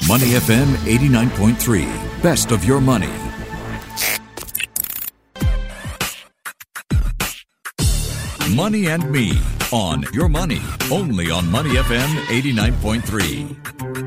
Money FM 89.3. Best of your money. Money and Me on Your Money, only on Money FM 89.3.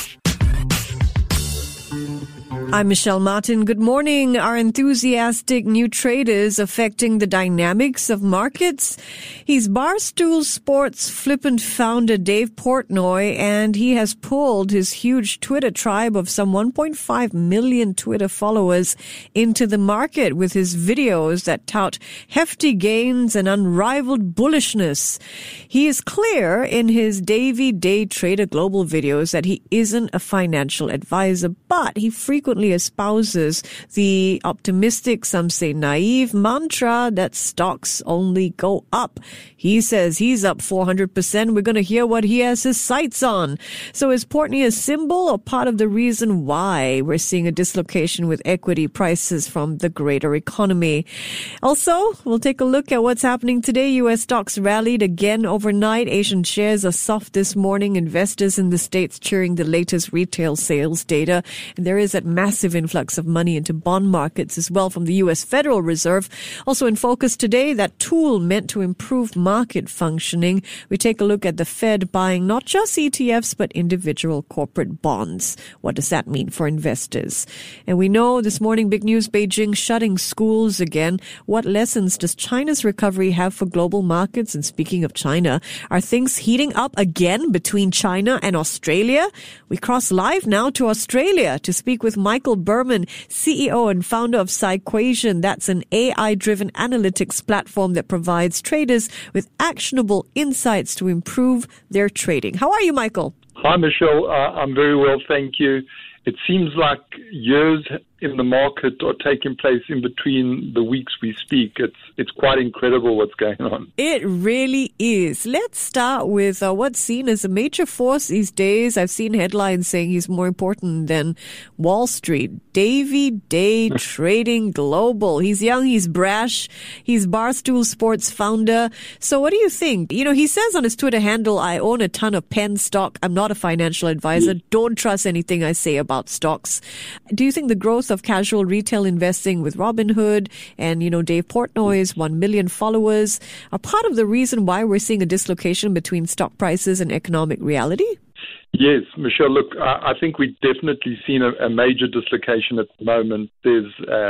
I'm Michelle Martin. Good morning. Are enthusiastic new traders affecting the dynamics of markets? He's Barstool Sports flippant founder Dave Portnoy, and he has pulled his huge Twitter tribe of some 1.5 million Twitter followers into the market with his videos that tout hefty gains and unrivaled bullishness. He is clear in his Davey Day Trader Global videos that he isn't a financial advisor, but he frequently espouses the optimistic, some say naive, mantra that stocks only go up. He says he's up 400%. We're going to hear what he has his sights on. So is Portnoy a symbol or part of the reason why we're seeing a dislocation with equity prices from the greater economy? Also, we'll take a look at what's happening today. U.S. stocks rallied again overnight. Asian shares are soft this morning. Investors in the States cheering the latest retail sales data. And there is that massive influx of money into bond markets as well from the U.S. Federal Reserve. Also in focus today, that tool meant to improve market functioning. We take a look at the Fed buying not just ETFs, but individual corporate bonds. What does that mean for investors? And we know this morning, big news, Beijing shutting schools again. What lessons does China's recovery have for global markets? And speaking of China, are things heating up again between China and Australia? We cross live now to Australia to speak with Michael Berman, CEO and founder of Psyquation. That's an AI-driven analytics platform that provides traders with actionable insights to improve their trading. How are you, Michael? Hi, Michelle. I'm very well, thank you. It seems like years in the market are taking place in between the weeks we speak. It's quite incredible what's going on. It really is. Let's start with what's seen as a major force these days. I've seen headlines saying he's more important than Wall Street. Davey Day Trading Global. He's young, he's brash, he's Barstool Sports founder. So what do you think? You know, he says on his Twitter handle, I own a ton of Penn stock. I'm not a financial advisor. Don't trust anything I say about stocks. Do you think the growth of casual retail investing with Robinhood and, you know, Dave Portnoy's 1 million followers are part of the reason why we're seeing a dislocation between stock prices and economic reality? Yes, Michelle, look, I think we've definitely seen a major dislocation at the moment. There's,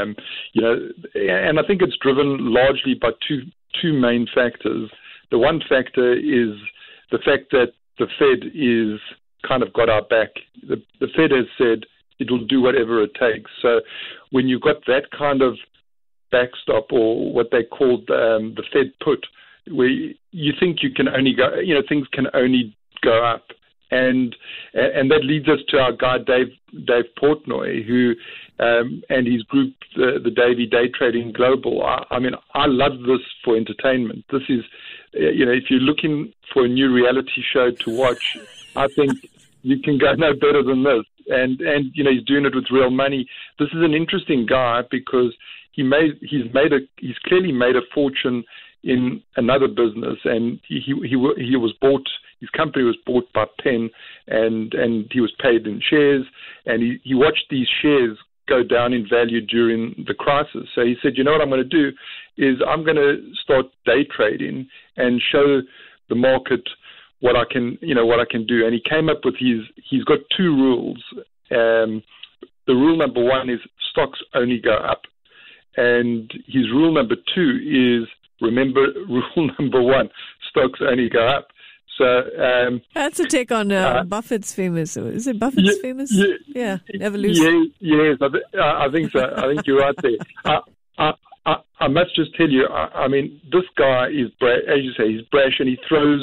and I think it's driven largely by two main factors. The one factor is the fact that the Fed is kind of got our back. The Fed has said it'll do whatever it takes. So when you've got that kind of backstop, or what they called the Fed put, where you think you can only go, things can only go up. And that leads us to our guy, Dave Portnoy, who and his group, the Davey Day Trading Global. I mean, I love this for entertainment. This is, if you're looking for a new reality show to watch, I think you can go no better than this. And he's doing it with real money. This is an interesting guy because he's clearly made a fortune in another business, and he was bought. His company was bought by Penn, and he was paid in shares, and he watched these shares go down in value during the crisis. So he said, you know what I'm going to do is I'm going to start day trading and show the market what I can do. And he came up with he's got two rules. The rule number one is stocks only go up. And his rule number two is, remember, rule number one, stocks only go up. So that's a take on Buffett's famous. Is it Buffett's famous? Yeah, evolution. Yes, I think so. I think you're right there. I must just tell you, I mean, this guy is, as you say, he's brash, and he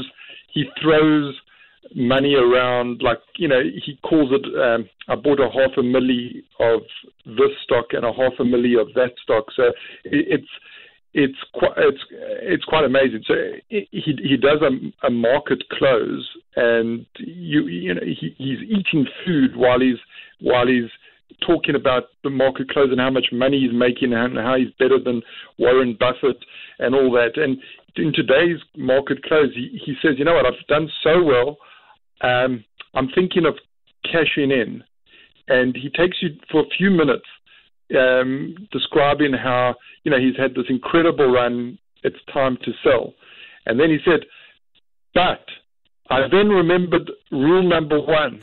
throws money around, like, he calls it, I bought a $500,000 of this stock and a $500,000 of that stock. So it's quite amazing. So he does a market close, and he's eating food while he's talking about the market close and how much money he's making and how he's better than Warren Buffett and all that. And in today's market close, he says, you know what, I've done so well, I'm thinking of cashing in. and he takes you for a few minutes describing how, he's had this incredible run, it's time to sell. And then he said, but I then remembered rule number 1.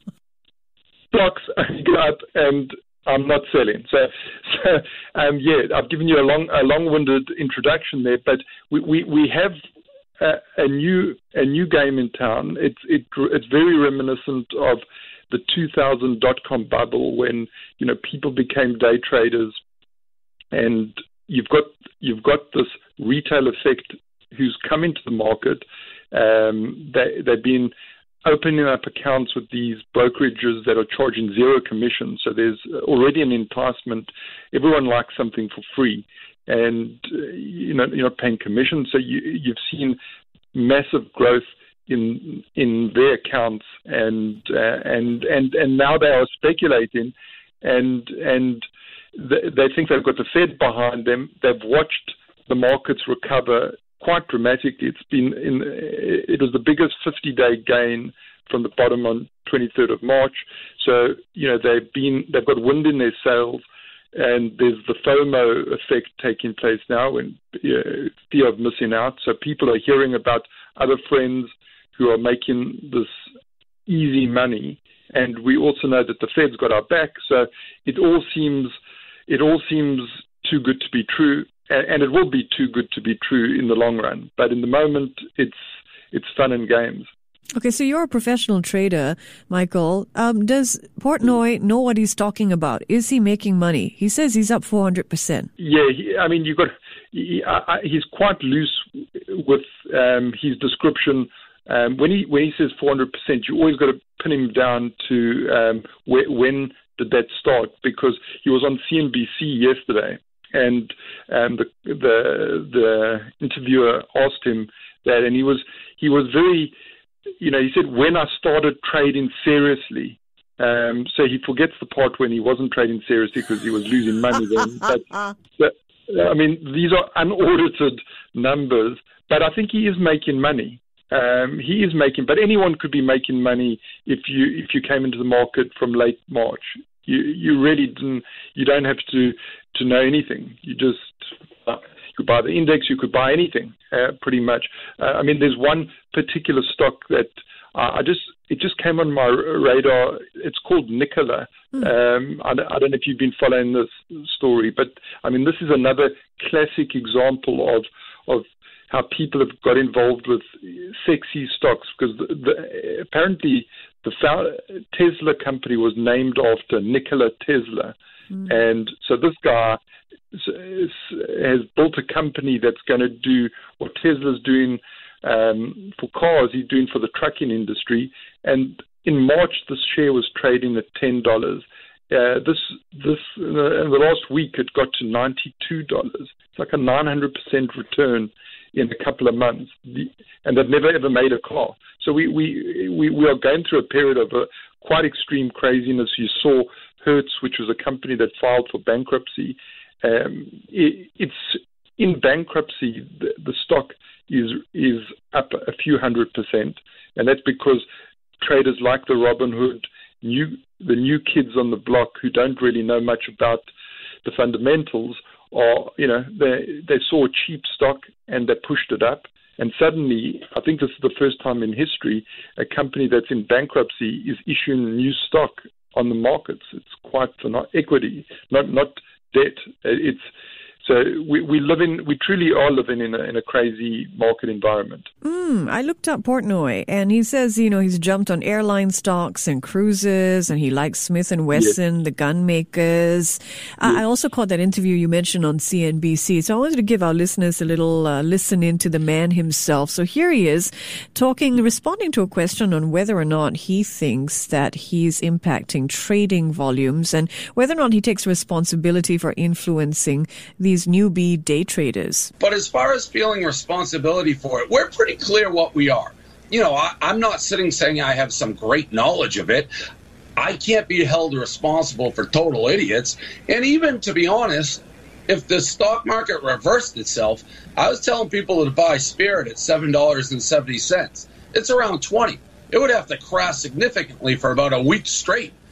Stocks go up and I'm not selling. So I've given you a long-winded introduction there, but we have a new game in town. It's very reminiscent of the 2000 .com bubble when people became day traders, and you've got this retail effect who's come into the market. They've been opening up accounts with these brokerages that are charging zero commission. So there's already an enticement. Everyone likes something for free, and you're not paying commission. So you've seen massive growth in their accounts, and now they are speculating, and they think they've got the Fed behind them. They've watched the markets recover quite dramatically. It was the biggest 50-day gain from the bottom on 23rd of March. So they've got wind in their sails, and there's the FOMO effect taking place now, and fear of missing out. So people are hearing about other friends who are making this easy money, and we also know that the Fed's got our back. So it all seems too good to be true. And it will be too good to be true in the long run. But in the moment, it's fun and games. Okay, so you're a professional trader, Michael. Does Portnoy know what he's talking about? Is he making money? He says he's up 400%. Yeah, he's quite loose with his description. When he says 400%, you always got to pin him down to when did that start? Because he was on CNBC yesterday. And the interviewer asked him that, and he was very, he said, when I started trading seriously. So he forgets the part when he wasn't trading seriously because he was losing money then. But these are unaudited numbers, but I think he is making money. He is making, but anyone could be making money if you came into the market from late March. You really didn't. You don't have to know anything. You just could buy the index. You could buy anything, pretty much. There's one particular stock that it just came on my radar. It's called Nikola. I don't know if you've been following this story, but this is another classic example of how people have got involved with sexy stocks, because apparently the Tesla company was named after Nikola Tesla. And so this guy has built a company that's going to do what Tesla's doing for cars, he's doing for the trucking industry. And in March, this share was trading at $10. In the last week, it got to $92. It's like a 900% return in a couple of months, and they've never ever made a car. So we are going through a period of quite extreme craziness. You saw Hertz, which was a company that filed for bankruptcy. It's in bankruptcy. The stock is up a few 100%, and that's because traders like the Robinhood, the new kids on the block who don't really know much about the fundamentals, or they saw a cheap stock and they pushed it up, and suddenly, I think this is the first time in history, a company that's in bankruptcy is issuing new stock on the markets. It's quite equity, not debt. So we truly are living in a crazy market environment. I looked up Portnoy, and he says, he's jumped on airline stocks and cruises, and he likes Smith & Wesson, yes, the gun makers. Yes. I also caught that interview you mentioned on CNBC. So I wanted to give our listeners a little listen in to the man himself. So here he is responding to a question on whether or not he thinks that he's impacting trading volumes and whether or not he takes responsibility for influencing these newbie day traders. But as far as feeling responsibility for it, we're pretty clear what we are. I'm not sitting saying I have some great knowledge of it. I can't be held responsible for total idiots. And even, to be honest, if the stock market reversed itself, I was telling people to buy Spirit at $7.70. It's around $20. It would have to crash significantly for about a week straight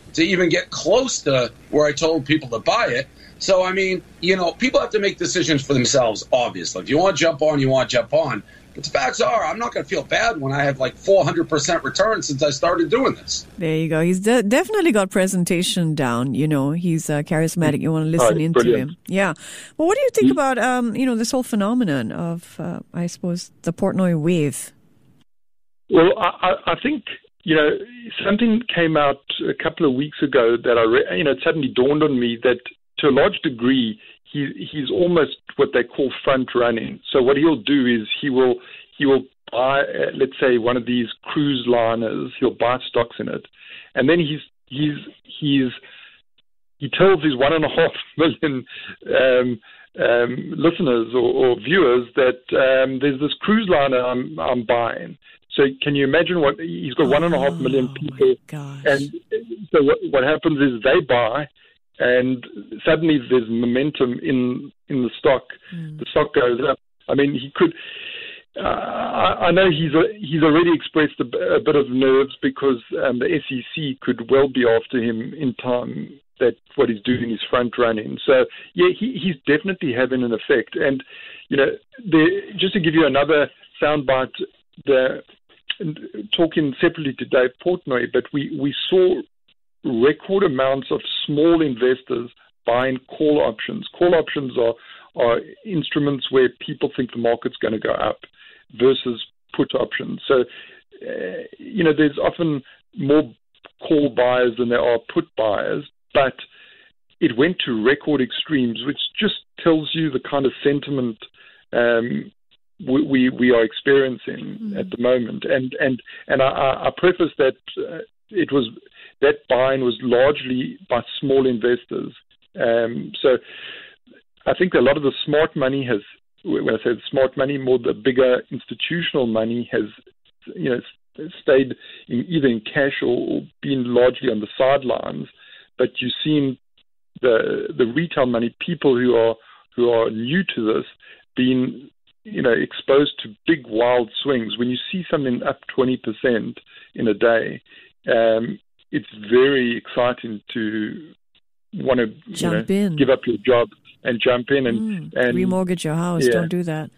to even get close to where I told people to buy it. So, I mean, people have to make decisions for themselves, obviously. If you want to jump on, you want to jump on. But the facts are, I'm not going to feel bad when I have like 400% return since I started doing this. There you go. He's definitely got presentation down. He's charismatic. You want to listen into him. Yeah. Well, what do you think about, this whole phenomenon of, I suppose, the Portnoy wave? Well, I think, something came out a couple of weeks ago that it suddenly dawned on me that to a large degree, he's almost what they call front running. So what he'll do is he will buy, let's say, one of these cruise liners. He'll buy stocks in it, and then he tells his 1.5 million listeners or viewers that there's this cruise liner I'm buying. So can you imagine what he's got? 1.5 million people, and so what happens is they buy. And suddenly there's momentum in the stock. The stock goes up. I mean, he could. I know he's already expressed a bit of nerves because the SEC could well be after him in time. That what he's doing is front running. So yeah, he's definitely having an effect. And just to give you another soundbite, talking separately to Dave Portnoy, but we saw record amounts of small investors buying call options. Call options are instruments where people think the market's going to go up versus put options. So, there's often more call buyers than there are put buyers, but it went to record extremes, which just tells you the kind of sentiment we are experiencing at the moment. And I preface that that buying was largely by small investors. So I think a lot of the smart money has, when I say the smart money, more the bigger institutional money has, stayed either in cash or been largely on the sidelines. But you've seen the retail money, people who are new to this, being exposed to big wild swings. When you see something up 20% in a day, it's very exciting to want to give up your job and jump in and remortgage your house. Yeah. Don't do that.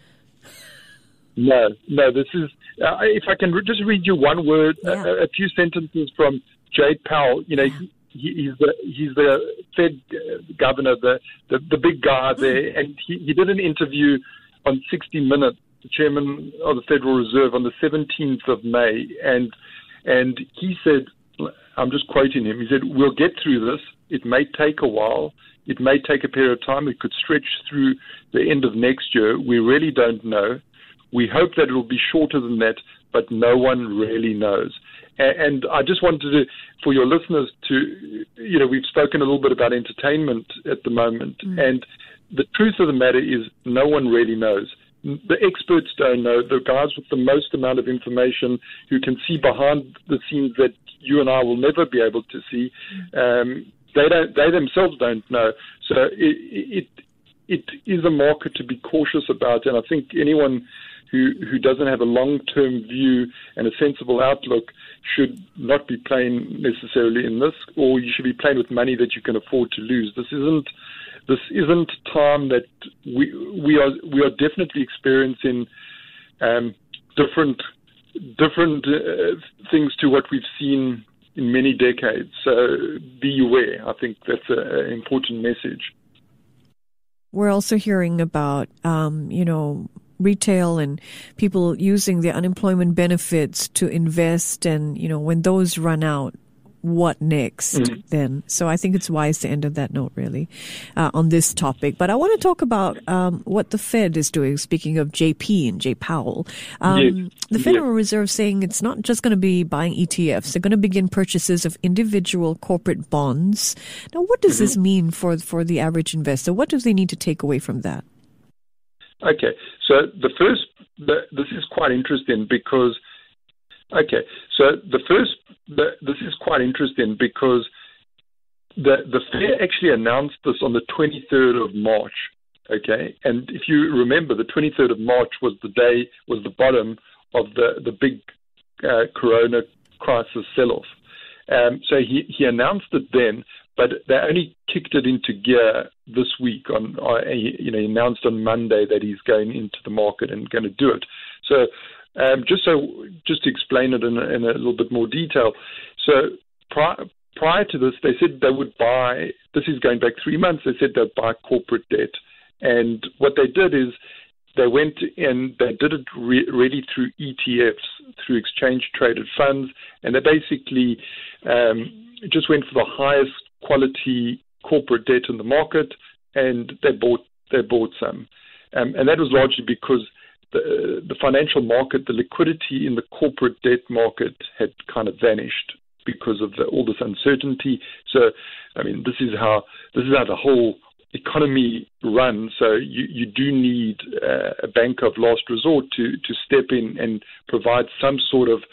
No. This is if I can just read you one word, a few sentences from Jay Powell. He's the Fed governor, the big guy there, and he did an interview on 60 Minutes, the chairman of the Federal Reserve, on the 17th of May, and he said, I'm just quoting him, he said, "We'll get through this. It may take a while. It may take a period of time. It could stretch through the end of next year. We really don't know. We hope that it will be shorter than that, but no one really knows." And I just wanted to, for your listeners to, we've spoken a little bit about entertainment at the moment, and the truth of the matter is no one really knows. The experts don't know. The guys with the most amount of information who can see behind the scenes that you and I will never be able to see, they themselves don't know. So it is a market to be cautious about, and I think anyone who doesn't have a long-term view and a sensible outlook should not be playing necessarily in this, or you should be playing with money that you can afford to lose. This isn't time that we are definitely experiencing different things to what we've seen in many decades. So be aware. I think that's an important message. We're also hearing about retail and people using their unemployment benefits to invest, and when those run out, what next then? So I think it's wise to end on that note, really, on this topic. But I want to talk about what the Fed is doing, speaking of JP and Jay Powell. The Federal Reserve saying it's not just going to be buying ETFs. They're going to begin purchases of individual corporate bonds. Now, what does this mean for the average investor? What do they need to take away from that? Okay, so this is quite interesting because the Fed actually announced this on the 23rd of March, okay? And if you remember, the 23rd of March was the bottom of the big corona crisis sell-off. So he announced it then, but they only kicked it into gear this week. He announced on Monday that he's going into the market and going to do it. So just to explain it in a little bit more detail. So prior to this, they said they would buy. This is going back 3 months. They said they'd buy corporate debt, and what they did is they went and they did it really through ETFs, through exchange-traded funds, and they basically just went for the highest quality corporate debt in the market, and they bought some. And that was largely because the financial market, the liquidity in the corporate debt market had kind of vanished because of all this uncertainty. So, I mean, this is how the whole economy runs. So you do need a bank of last resort to step in and provide some sort of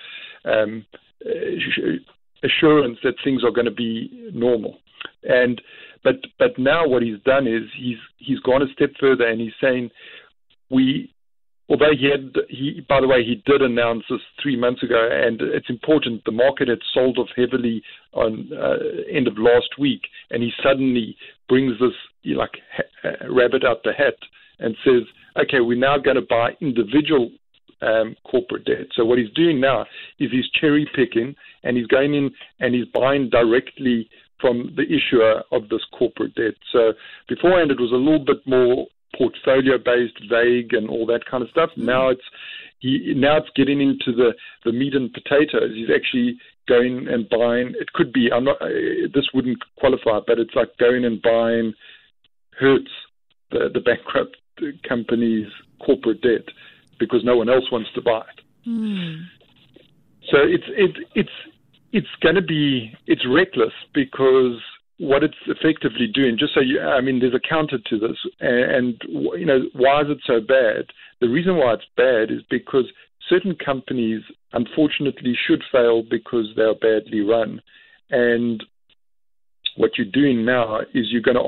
assurance that things are going to be normal. But now what he's done is he's gone a step further, and he's saying although by the way, he did announce this 3 months ago, and it's important. The market had sold off heavily on end of last week, and he suddenly brings this rabbit out the hat and says, "Okay, we're now going to buy individual corporate debt." So what he's doing now is he's cherry picking, and he's going in and he's buying directly from the issuer of this corporate debt. So beforehand, it was a little bit more portfolio-based, vague, and all that kind of stuff. Now it's getting into the meat and potatoes. He's actually going and buying. It could be. This wouldn't qualify, but it's like going and buying Hertz, the bankrupt company's corporate debt, because no one else wants to buy it. So it's going to be reckless, because what it's effectively doing, there's a counter to this, and why is it so bad? The reason why it's bad is because certain companies, unfortunately, should fail because they are badly run, and what you're doing now is you're going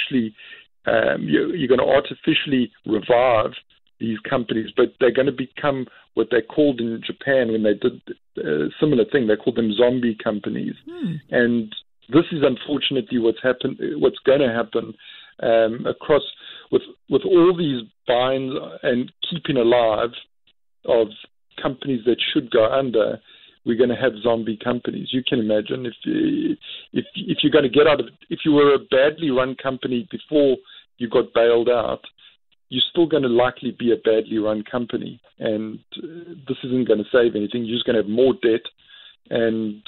to artificially revive these companies, but they're going to become what they called in Japan when they did a similar thing. They called them zombie companies, and this is unfortunately what's going to happen across with all these binds and keeping alive of companies that should go under. We're going to have zombie companies. You can imagine if you're going to get out of, if you were a badly run company before you got bailed out, you're still going to likely be a badly run company, and this isn't going to save anything. You're just going to have more debt, and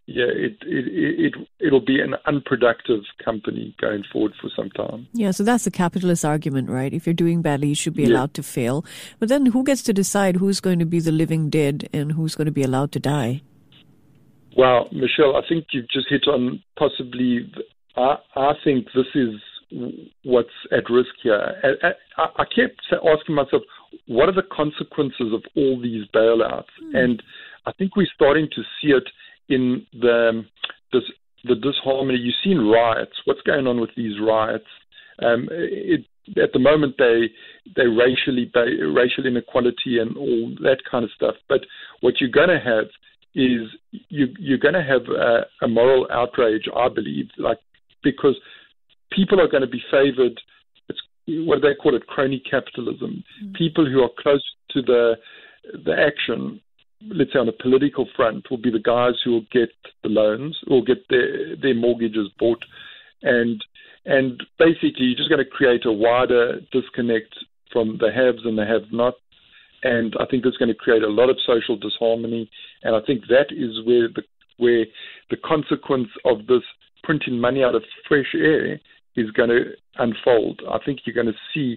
it'll be an unproductive company going forward for some time. Yeah, so that's the capitalist argument, right? If you're doing badly, you should be allowed to fail. But then who gets to decide who's going to be the living dead and who's going to be allowed to die? Well, Michelle, I think you've just hit on possibly, I think this is what's at risk here. I kept asking myself, what are the consequences of all these bailouts? And I think we're starting to see it in the disharmony. You've seen riots. What's going on with these riots? At the moment, they racial inequality and all that kind of stuff. But what you're going to have is you're going to have a moral outrage, I believe, because people are going to be favored. It's what do they call it? Crony capitalism. People who are close to the action, let's say on a political front, will be the guys who will get the loans, will get their mortgages bought, and basically you're just going to create a wider disconnect from the haves and the have-not, and I think that's going to create a lot of social disharmony, and I think that is where the consequence of this printing money out of fresh air is going to unfold. I think you're going to see.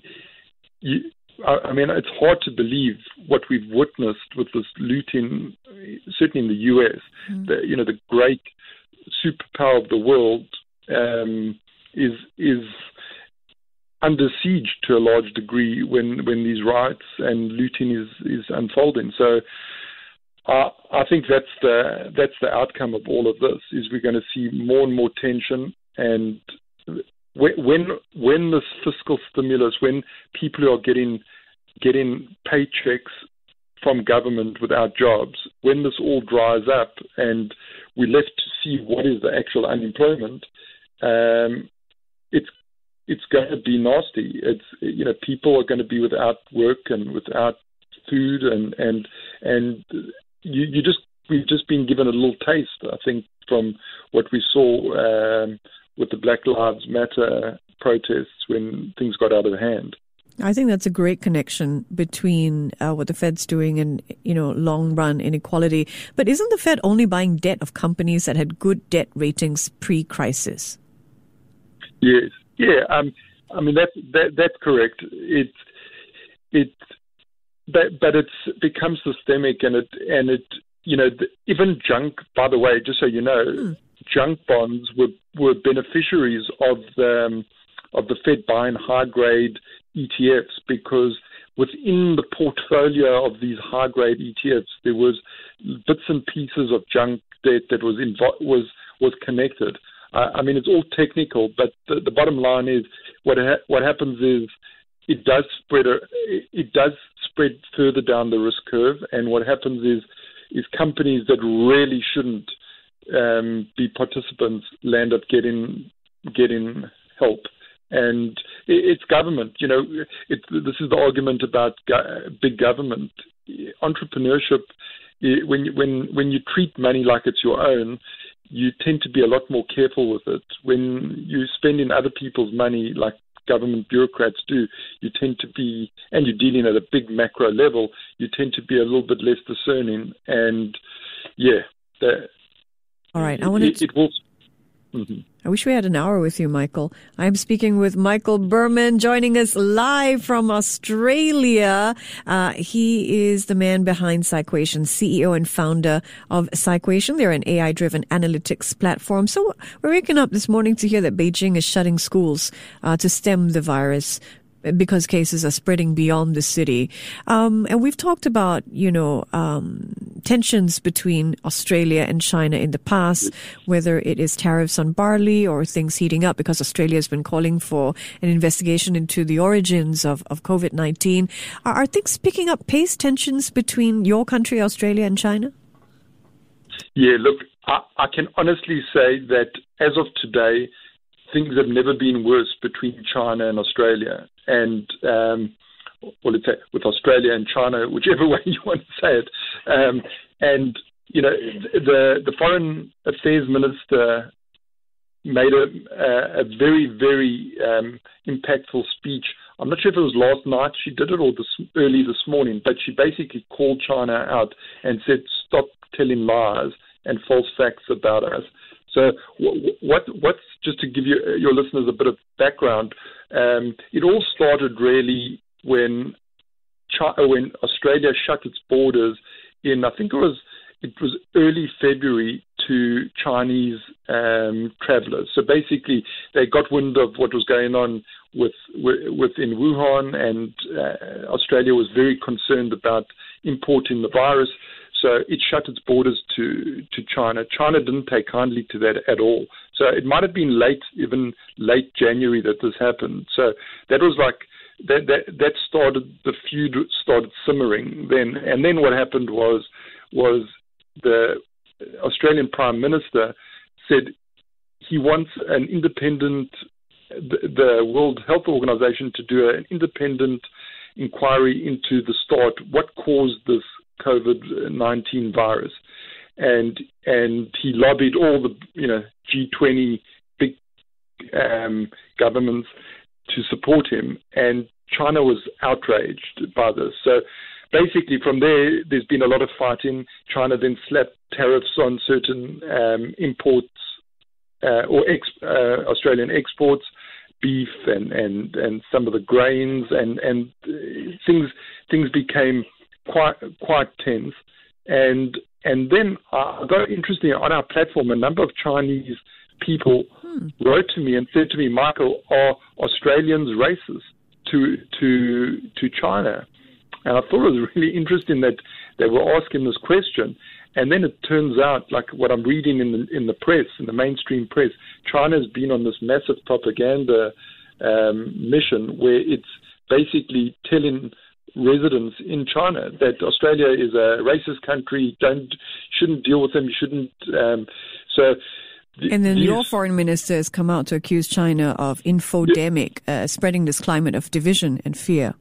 It's hard to believe what we've witnessed with this looting, certainly in the U.S. The great superpower of the world is under siege to a large degree when these riots and looting is unfolding. So I think that's the outcome of all of this. Is we're going to see more and more tension, and when this fiscal stimulus, when people who are getting paychecks from government without jobs, when this all dries up and we're left to see what is the actual unemployment, it's going to be nasty. It's people are going to be without work and without food, and we've just been given a little taste, I think, from what we saw with the Black Lives Matter protests when things got out of hand. I think that's a great connection between what the Fed's doing and, long run inequality. But isn't the Fed only buying debt of companies that had good debt ratings pre-crisis? Yes. Yeah. I mean, that's correct. But it's become systemic, and even junk, by the way, just so you know, junk bonds were beneficiaries of the Fed buying high-grade ETFs, because within the portfolio of these high-grade ETFs, there was bits and pieces of junk debt that was connected. I mean, it's all technical, but the bottom line is what happens is it does spread further down the risk curve, and what happens is companies that really shouldn't be participants land up getting help. And it's government. This is the argument about big government. Entrepreneurship, when you treat money like it's your own, you tend to be a lot more careful with it. When you spend in other people's money like government bureaucrats do, you tend to be, and you're dealing at a big macro level, you tend to be a little bit less discerning. And all right, it will. Mm-hmm. I wish we had an hour with you, Michael. I'm speaking with Michael Berman, joining us live from Australia. He is the man behind Psyquation, CEO and founder of Psyquation. They're an AI-driven analytics platform. So we're waking up this morning to hear that Beijing is shutting schools to stem the virus, because cases are spreading beyond the city. And we've talked about, tensions between Australia and China in the past, whether it is tariffs on barley or things heating up because Australia has been calling for an investigation into the origins of COVID-19. Are things picking up pace, tensions between your country, Australia, and China? Yeah, look, I can honestly say that as of today, things have never been worse between China and Australia, and let's say with Australia and China, whichever way you want to say it. And the Foreign Affairs Minister made a very, very impactful speech. I'm not sure if it was last night she did it or early this morning, but she basically called China out and said, "Stop telling lies and false facts about us." So what's just to give your listeners a bit of background, it all started really when Australia shut its borders in, I think it was early February, to Chinese travelers. So basically, they got wind of what was going on within Wuhan, and Australia was very concerned about importing the virus. So it shut its borders to China. China didn't take kindly to that at all. So it might have been even late January that this happened. So that was like that started, the feud started simmering then. And then what happened was the Australian Prime Minister said he wants an independent, the World Health Organization to do an independent inquiry into what caused this COVID-19 virus, and he lobbied all the G20 big governments to support him, and China was outraged by this. So basically from there's been a lot of fighting. China then slapped tariffs on certain imports or Australian exports, beef and some of the grains, and things became quite tense, and then interestingly, on our platform, a number of Chinese people wrote to me and said to me, "Michael, are Australians racist to China?" And I thought it was really interesting that they were asking this question. And then it turns out, like what I'm reading in the press, in the mainstream press, China's been on this massive propaganda mission where it's basically telling residents in China, that Australia is a racist country, shouldn't deal with them, shouldn't. And then your foreign minister has come out to accuse China of infodemic, spreading this climate of division and fear.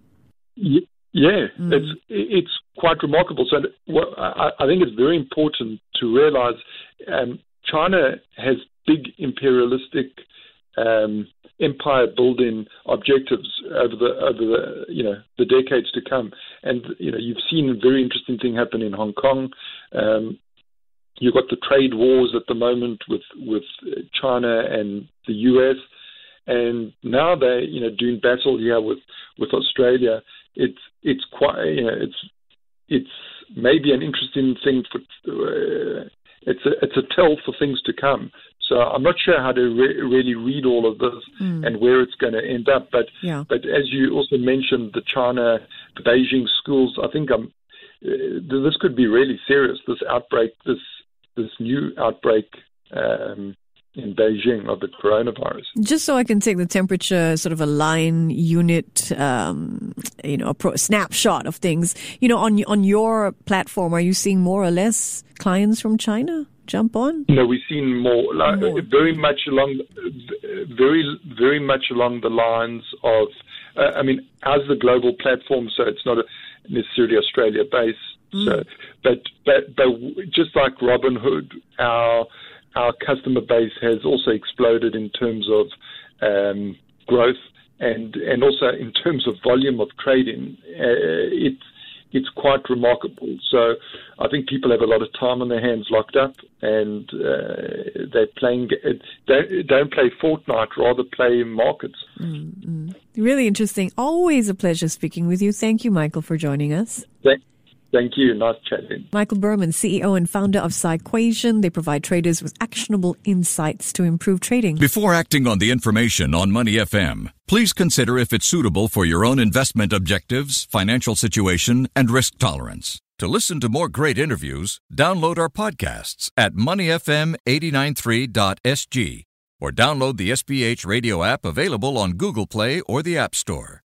It's quite remarkable. So I think it's very important to realize China has big imperialistic empire building objectives over the decades to come. And you've seen a very interesting thing happen in Hong Kong. You've got the trade wars at the moment with China and the US, and now they're doing battle here with Australia. It's quite it's maybe an interesting thing for it's a tell for things to come. So I'm not sure how to really read all of this and where it's going to end up. But as you also mentioned, the Beijing schools, I think this could be really serious. This outbreak, this new outbreak in Beijing of the coronavirus. Just so I can take the temperature, sort of a line unit, snapshot of things. On your platform, are you seeing more or less clients from China jump on? No, we've seen more. Very much along the lines of. As the global platform, so it's not necessarily Australia based. So, but just like Robinhood, our customer base has also exploded in terms of growth and also in terms of volume of trading. It's quite remarkable. So I think people have a lot of time on their hands locked up, and they're playing. They don't play Fortnite, rather play markets. Really interesting. Always a pleasure speaking with you. Thank you, Michael, for joining us. Thank you. Nice chatting. Michael Berman, CEO and founder of Psyquation. They provide traders with actionable insights to improve trading. Before acting on the information on Money FM, please consider if it's suitable for your own investment objectives, financial situation, and risk tolerance. To listen to more great interviews, download our podcasts at moneyfm893.sg or download the SPH radio app available on Google Play or the App Store.